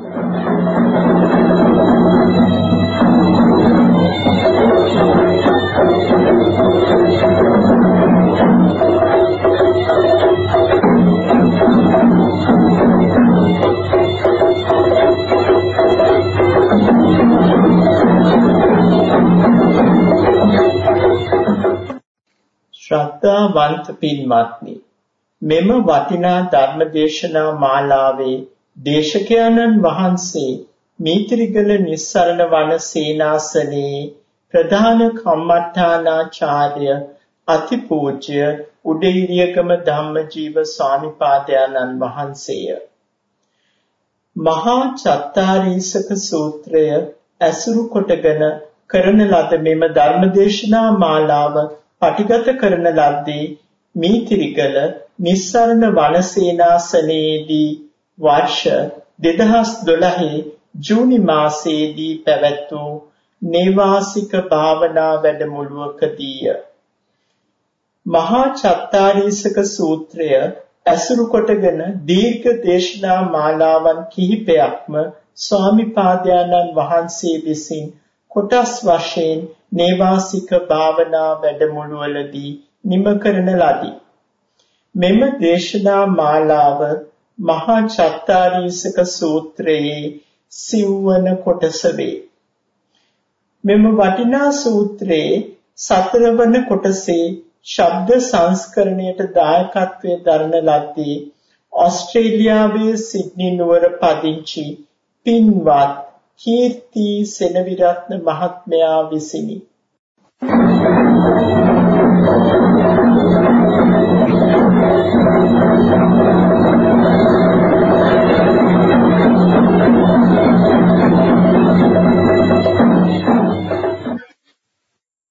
ශ්‍රද්ධාවන්ත පින්වත්නි, මෙම වටිනා ධර්මදේශනා මාලාවේ දේශකයන්න් වහන්සේ මීතිරිගල නිස්සරණ වන සේනාසනයේ ප්‍රධාන කම්මඨානාචාර්ය අතිපූජ්‍ය උඩිරියගම ධම්මජීව ස්වාමිපාදයන්න් වහන්සේය. මහා චත්තාරීසක සූත්‍රය ඇසුරු කොටගෙන කරන ලද මෙම ධර්මදේශනා මාලාව පටිගත කරන ලද්දේ මීතිරිගල නිස්සරණ වනසේනාසනයේදී වර්ෂ 2012 ජූනි මාසයේදී පැවැත් වූ නේවාසික භාවනා වැඩමුළුවකදීය. මහා චත්තාරීසක සූත්‍රය ඇසුරු කොටගෙන දීර්ඝ දේශනා මාලාවන් කිහිපයක්ම ස්වාමිපාදයන්න් වහන්සේ විසින් කොටස් වශයෙන් නේවාසික භාවනා වැඩමුළුවලදී නිම කරන ලදී. මෙම දේශනා මාලාව මහා චත්තාරීසක සූත්‍රයේ සිව්වන කොටස වේ. මෙම වටිනා සූත්‍රයේ 4 වන කොටසේ ශබ්ද සංස්කරණයට දායකත්වයේ දරන ලද්දේ ඕස්ට්‍රේලියාවේ සිඩ්නි නුවර පදිංචි පින්වත් කීර්ති සෙනවිරත්න මහත්මයා විසිනි.